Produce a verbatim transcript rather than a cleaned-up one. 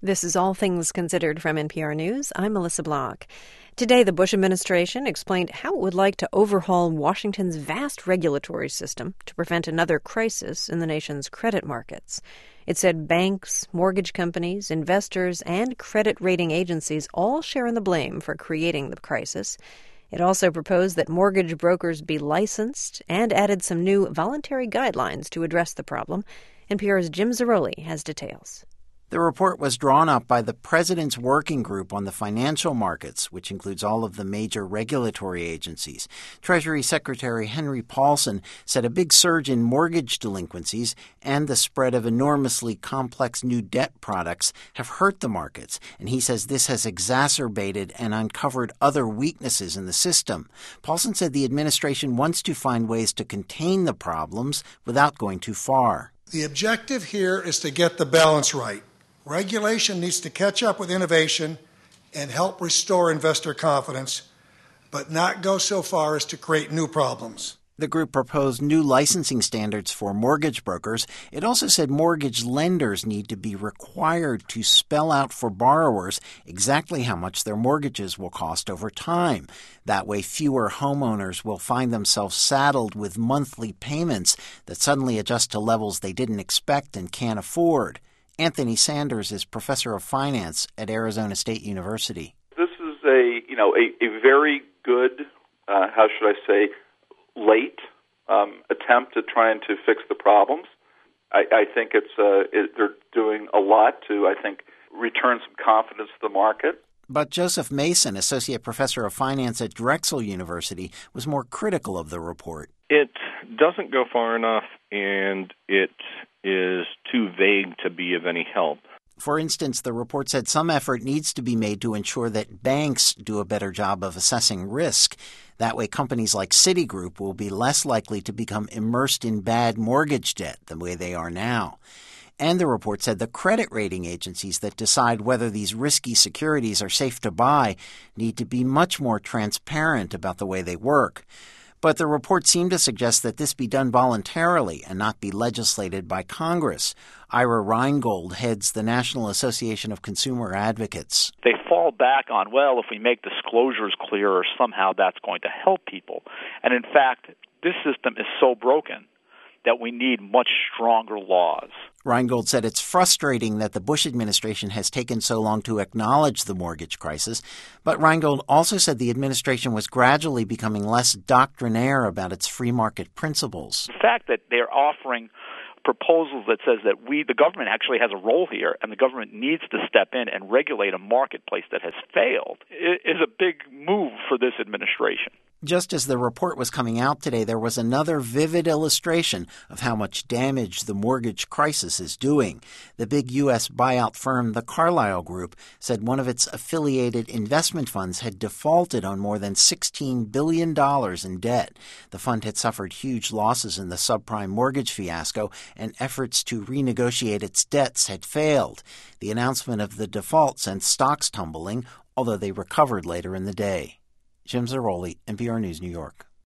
This is All Things Considered from N P R News. I'm Melissa Block. Today, the Bush administration explained how it would like to overhaul Washington's vast regulatory system to prevent another crisis in the nation's credit markets. It said banks, mortgage companies, investors, and credit rating agencies all share in the blame for creating the crisis. It also proposed that mortgage brokers be licensed and added some new voluntary guidelines to address the problem. N P R's Jim Zarroli has details. The report was drawn up by the President's Working Group on the Financial Markets, which includes all of the major regulatory agencies. Treasury Secretary Henry Paulson said a big surge in mortgage delinquencies and the spread of enormously complex new debt products have hurt the markets, and he says this has exacerbated and uncovered other weaknesses in the system. Paulson said the administration wants to find ways to contain the problems without going too far. The objective here is to get the balance right. Regulation needs to catch up with innovation and help restore investor confidence, but not go so far as to create new problems. The group proposed new licensing standards for mortgage brokers. It also said mortgage lenders need to be required to spell out for borrowers exactly how much their mortgages will cost over time. That way, fewer homeowners will find themselves saddled with monthly payments that suddenly adjust to levels they didn't expect and can't afford. Anthony Sanders is professor of finance at Arizona State University. This is a, you know, a, a very good, uh, how should I say, late um, attempt at trying to fix the problems. I, I think it's uh, it, they're doing a lot to, I think, return some confidence to the market. But Joseph Mason, associate professor of finance at Drexel University, was more critical of the report. It doesn't go far enough, and it is too vague to be of any help. For instance, the report said some effort needs to be made to ensure that banks do a better job of assessing risk. That way, companies like Citigroup will be less likely to become immersed in bad mortgage debt the way they are now. And the report said the credit rating agencies that decide whether these risky securities are safe to buy need to be much more transparent about the way they work. But the report seemed to suggest that this be done voluntarily and not be legislated by Congress. Ira Reingold heads the National Association of Consumer Advocates. They fall back on, well, if we make disclosures clearer, somehow that's going to help people. And in fact, this system is so broken that we need much stronger laws. Reingold said it's frustrating that the Bush administration has taken so long to acknowledge the mortgage crisis, but Reingold also said the administration was gradually becoming less doctrinaire about its free market principles. The fact that they're offering proposals that says that we, the government, actually has a role here, and the government needs to step in and regulate a marketplace that has failed, is a big move for this administration. Just as the report was coming out today, there was another vivid illustration of how much damage the mortgage crisis is doing. The big U S buyout firm, the Carlyle Group, said one of its affiliated investment funds had defaulted on more than sixteen billion dollars in debt. The fund had suffered huge losses in the subprime mortgage fiasco, and efforts to renegotiate its debts had failed. The announcement of the default sent stocks tumbling, although they recovered later in the day. Jim Zarroli, N P R News, New York.